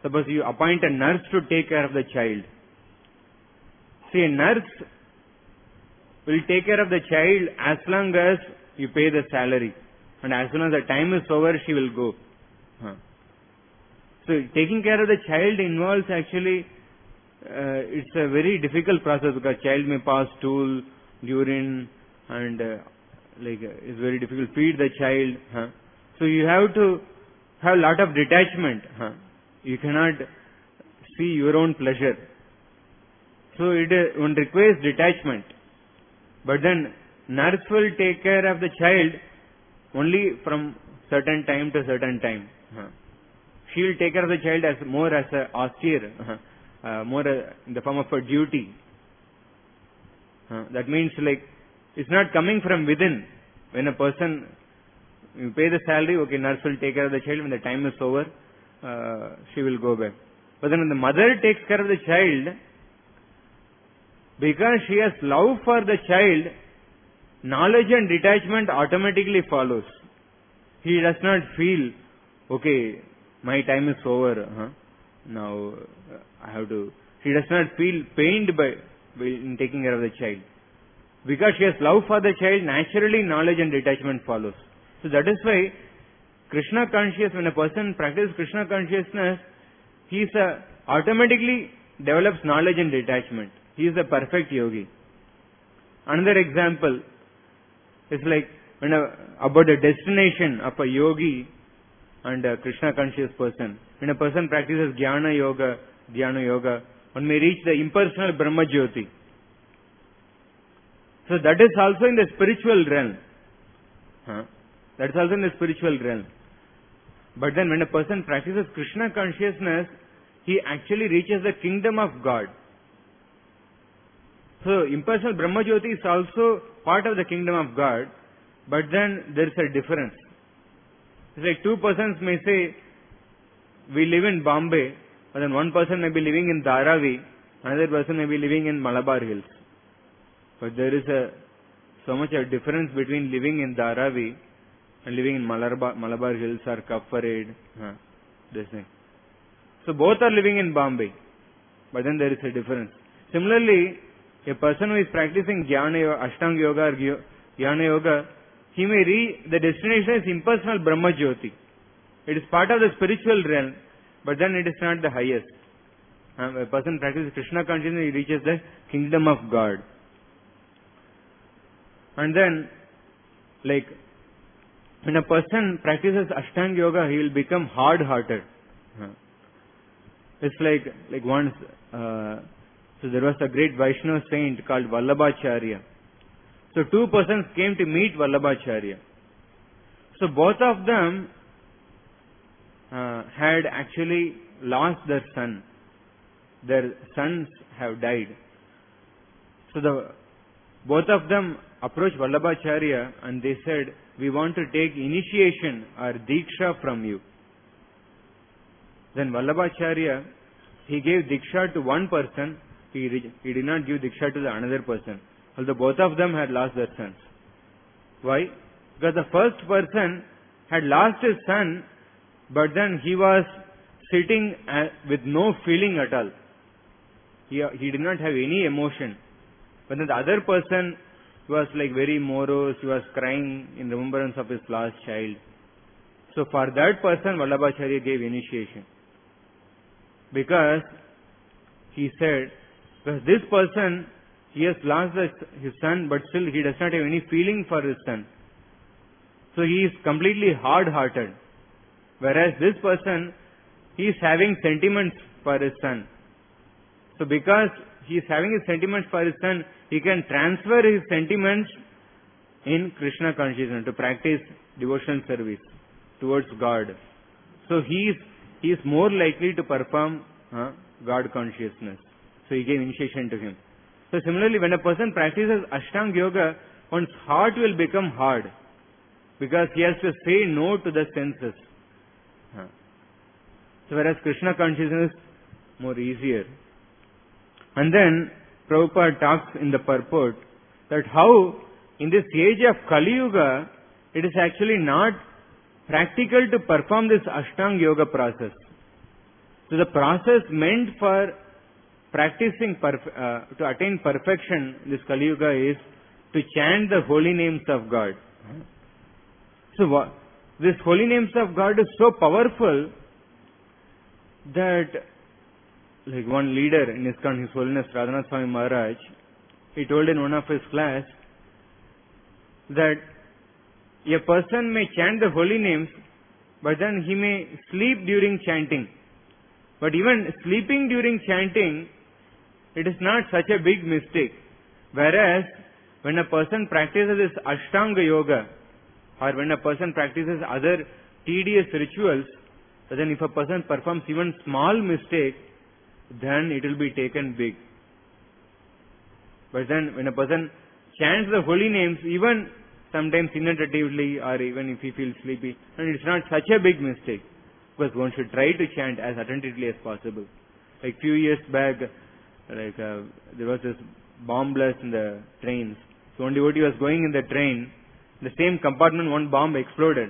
Suppose you appoint a nurse to take care of the child. See, a nurse will take care of the child as long as you pay the salary. And as soon as the time is over, she will go. Huh. So, taking care of the child involves actually, uh, it's a very difficult process because child may pass stool, urine, and uh, like uh, it's very difficult. Feed the child. Huh. So, you have to have a lot of detachment. Huh. You cannot see your own pleasure. So, it uh, one requires detachment. But then, nurse will take care of the child only from certain time to certain time. Uh-huh. She will take care of the child as more as a austere, uh-huh. uh, more uh, in the form of a duty. Uh, that means like, it's not coming from within. When a person, you pay the salary, okay, nurse will take care of the child, when the time is over, uh, she will go back. But then when the mother takes care of the child, because she has love for the child, knowledge and detachment automatically follows. He does not feel, okay, my time is over, huh? Now uh, I have to. He does not feel pained by, by in taking care of the child. Because she has love for the child, naturally knowledge and detachment follows. So that is why Krishna consciousness, when a person practices Krishna consciousness, he is a, automatically develops knowledge and detachment. He is a perfect yogi. Another example is like when a, about the destination of a yogi and a Krishna conscious person. When a person practices Jnana Yoga, Dhyana Yoga, one may reach the impersonal Brahma Jyoti. So that is also in the spiritual realm. Huh? That is also in the spiritual realm. But then when a person practices Krishna consciousness, he actually reaches the kingdom of God. So, impersonal Brahma Jyoti is also part of the kingdom of God, but then there is a difference. It's like two persons may say, we live in Bombay, but then one person may be living in Dharavi, another person may be living in Malabar Hills. But there is a so much a difference between living in Dharavi and living in Malabar, Malabar Hills or Cup Parade, huh, this thing. So, both are living in Bombay, but then there is a difference. Similarly, a person who is practicing Jnana Yoga, Ashtanga Yoga or Jnana Yoga, he may reach, the destination is impersonal Brahma Jyoti. It is part of the spiritual realm, but then it is not the highest. Um, a person practices Krishna consciousness, he reaches the kingdom of God. And then, like, when a person practices Ashtanga Yoga, he will become hard-hearted. Uh, it's like, like once, uh, so there was a great Vaishnava saint called Vallabhacharya. So two persons came to meet Vallabhacharya. So both of them uh, had actually lost their son. Their sons have died. So the both of them approached Vallabhacharya and they said, we want to take initiation or Diksha from you. Then Vallabhacharya, he gave Diksha to one person. He, he did not give Diksha to the another person. Although both of them had lost their sons. Why? Because the first person had lost his son, but then he was sitting with no feeling at all. He, he did not have any emotion. But then the other person was like very morose, he was crying in remembrance of his lost child. So for that person, Vallabhacharya gave initiation. Because he said, because this person, he has lost his son, but still he does not have any feeling for his son. So he is completely hard-hearted. Whereas this person, he is having sentiments for his son. So because he is having his sentiments for his son, he can transfer his sentiments in Krishna consciousness to practice devotional service towards God. So he is, he is more likely to perform uh, God consciousness. So he gave initiation to him. So similarly, when a person practices Ashtanga Yoga, one's heart will become hard because he has to say no to the senses. Huh. So whereas Krishna consciousness is more easier. And then Prabhupada talks in the purport that how in this age of Kali Yuga, it is actually not practical to perform this Ashtanga Yoga process. So the process meant for practicing, perf- uh, to attain perfection in this Kali Yuga is to chant the holy names of God. So what, this holy names of God is so powerful that, like one leader in ISKCON, His Holiness Radhanath Swami Maharaj, he told in one of his class that a person may chant the holy names, but then he may sleep during chanting. But even sleeping during chanting, it is not such a big mistake. Whereas, when a person practices this Ashtanga Yoga, or when a person practices other tedious rituals, then if a person performs even small mistake, then it will be taken big. But then when a person chants the holy names, even sometimes inattentively or even if he feels sleepy, and it's not such a big mistake. Because one should try to chant as attentively as possible. Like few years back, like uh, there was this bomb blast in the trains. So one devotee was going in the train, in the same compartment one bomb exploded.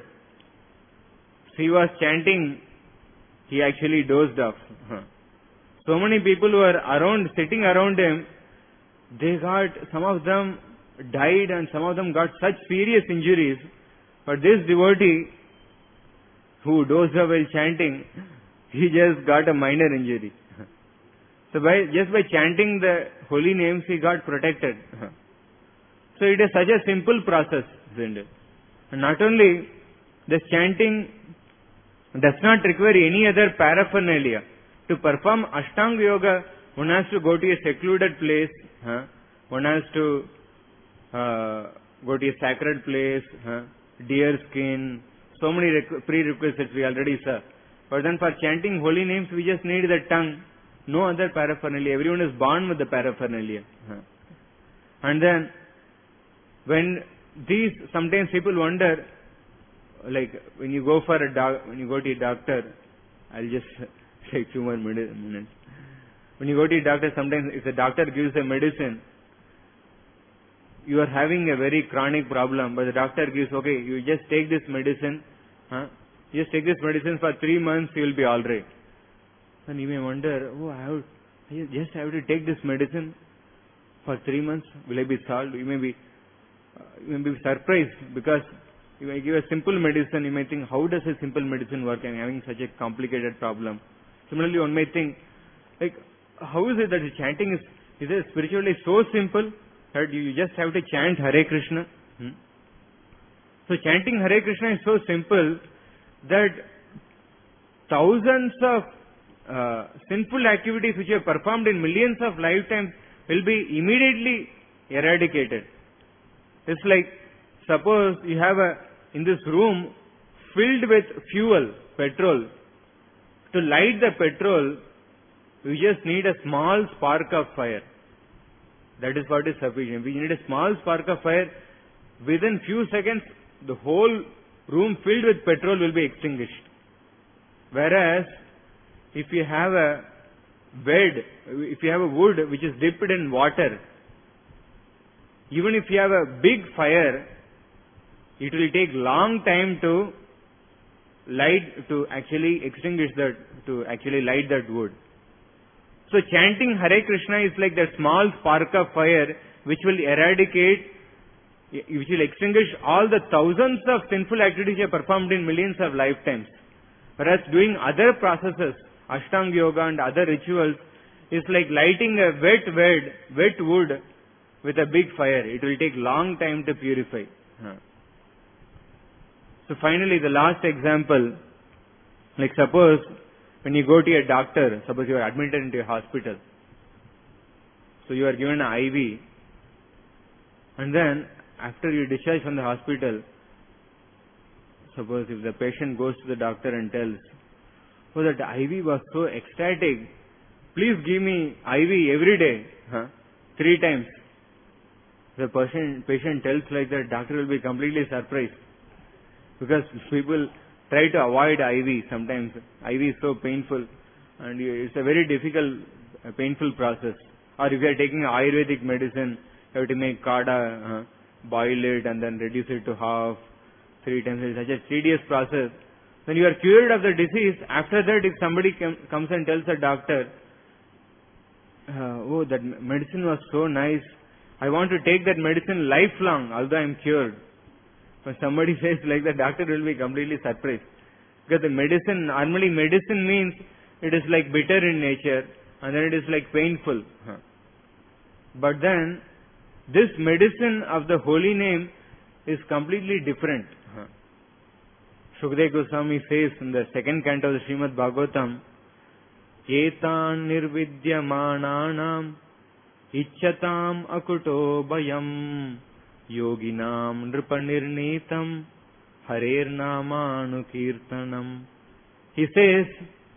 So he was chanting, he actually dozed off. Huh. So many people who were around, sitting around him, they got, some of them died and some of them got such serious injuries. But this devotee, who dozed off while chanting, he just got a minor injury. So by, just by chanting the holy names, he got protected. So it is such a simple process, isn't it? And not only this chanting does not require any other paraphernalia. To perform Ashtanga Yoga, one has to go to a secluded place, huh? One has to uh, go to a sacred place, huh? Deer skin, so many prerequisites we already saw. But then for chanting holy names, we just need the tongue, no other paraphernalia. Everyone is born with the paraphernalia. Huh? And then, when these, sometimes people wonder, like when you go for a doc, when you go to a doctor, I'll just take two more minutes. When you go to a doctor, sometimes if the doctor gives a medicine, you are having a very chronic problem, but the doctor gives, okay, you just take this medicine, huh? You just take this medicine for three months, you will be alright. And you may wonder, oh, I have, I just have to take this medicine for three months, will I be solved? You may be, uh, you may be surprised, because you may give a simple medicine, you may think, how does a simple medicine work? I am having such a complicated problem. Similarly, one may think, like, how is it that the chanting is, is it spiritually so simple that you just have to chant Hare Krishna? Hmm? So chanting Hare Krishna is so simple that thousands of uh, sinful activities which are performed in millions of lifetimes will be immediately eradicated. It's like, suppose you have a, in this room filled with fuel, petrol. To light the petrol, you just need a small spark of fire. That is what is sufficient. We need a small spark of fire. Within few seconds, the whole room filled with petrol will be extinguished. Whereas, if you have a bed, if you have a wood which is dipped in water, even if you have a big fire, it will take long time to light, to actually extinguish that, to actually light that wood. So chanting Hare Krishna is like that small spark of fire which will eradicate, which will extinguish all the thousands of sinful activities you have performed in millions of lifetimes. Whereas doing other processes, Ashtanga Yoga and other rituals, is like lighting a wet, wet, wet wood with a big fire. It will take long time to purify. Huh. So finally, the last example, like suppose when you go to a doctor, suppose you are admitted into a hospital. So you are given an I V, and then after you discharge from the hospital, suppose if the patient goes to the doctor and tells, oh, that I V was so ecstatic, please give me I V every day, huh? three times. The patient, patient tells like that, doctor will be completely surprised. Because people try to avoid I V sometimes. I V is so painful and it's a very difficult, uh, painful process. Or if you are taking Ayurvedic medicine, you have to make kada, uh, boil it and then reduce it to half, three times. It's such a tedious process. When you are cured of the disease, after that if somebody com- comes and tells a doctor, uh, oh, that medicine was so nice, I want to take that medicine lifelong, although I am cured. When somebody says like that, doctor will be completely surprised. Because the medicine, normally medicine means it is like bitter in nature and then it is like painful. Huh. But then, this medicine of the holy name is completely different. Huh. Shukdev Goswami says in the second canto of the Srimad Bhagavatam, Etan nirvidyamananam ichchatam akuto bayam yoginam nripanirnitam harer namanu kirtanam. He says,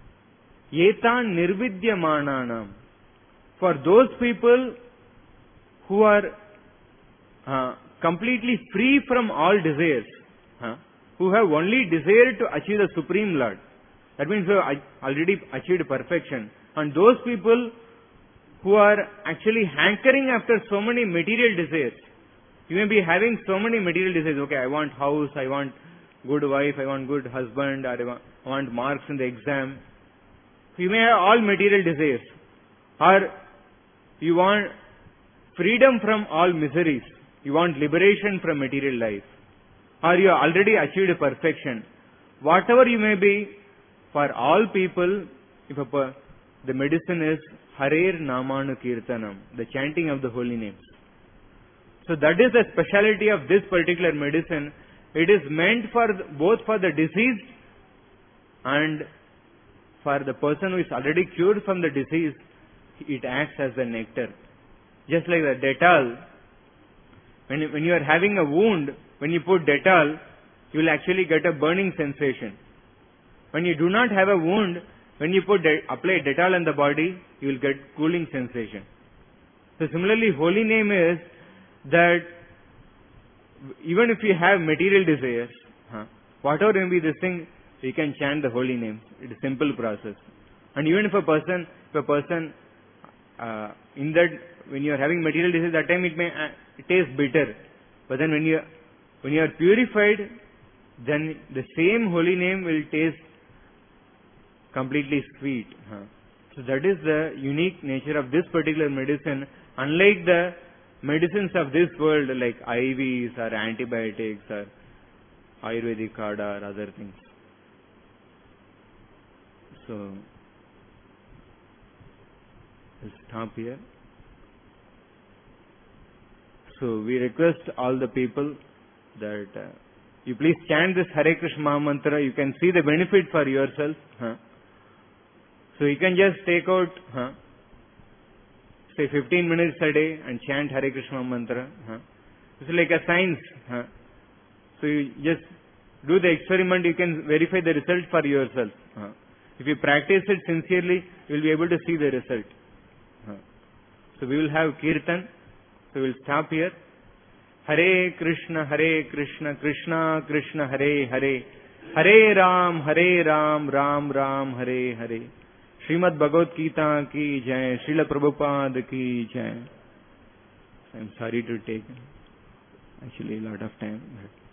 Etan nirvidyamananam. For those people who are uh, completely free from all desires, huh? who have only desire to achieve the Supreme Lord. That means they have already achieved perfection. And those people who are actually hankering after so many material desires. You may be having so many material desires. Okay, I want house, I want good wife, I want good husband, or I want, I want marks in the exam. You may have all material desires. Or you want freedom from all miseries. You want liberation from material life. Or you have already achieved perfection. Whatever you may be, for all people, if a per, the medicine is Harer Namanu Kirtanam, the chanting of the holy names. So that is the speciality of this particular medicine. It is meant for the, both for the diseased and for the person who is already cured from the disease. It acts as the nectar. Just like the Dettol, when you, when you are having a wound, when you put Dettol, you will actually get a burning sensation. When you do not have a wound, when you put de- apply Dettol on the body, you will get cooling sensation. So similarly, holy name is that even if you have material desires, huh, whatever may be this thing, you can chant the holy names. It is a simple process. And even if a person, if a person, uh, in that, when you are having material desires, that time it may uh, it taste bitter. But then when you, when you are purified, then the same holy name will taste completely sweet. Huh. So that is the unique nature of this particular medicine. Unlike the medicines of this world like I Vs or antibiotics or Ayurvedic Kada or other things. So, we'll stop here. So, we request all the people that uh, you please chant this Hare Krishna Maha Mantra. You can see the benefit for yourself. Huh? So, you can just take out huh, say fifteen minutes a day and chant Hare Krishna Mantra. Huh? It's like a science. Huh? So you just do the experiment, you can verify the result for yourself. Huh? If you practice it sincerely, you will be able to see the result. Huh? So we will have Kirtan. So we will stop here. Hare Krishna, Hare Krishna, Krishna Krishna, Hare Hare, Hare Ram, Hare Ram, Ram Ram, Hare Hare. Srimad Bhagavad Gita ki jai, Srila Prabhupada ki jai. I am sorry to take actually a lot of time.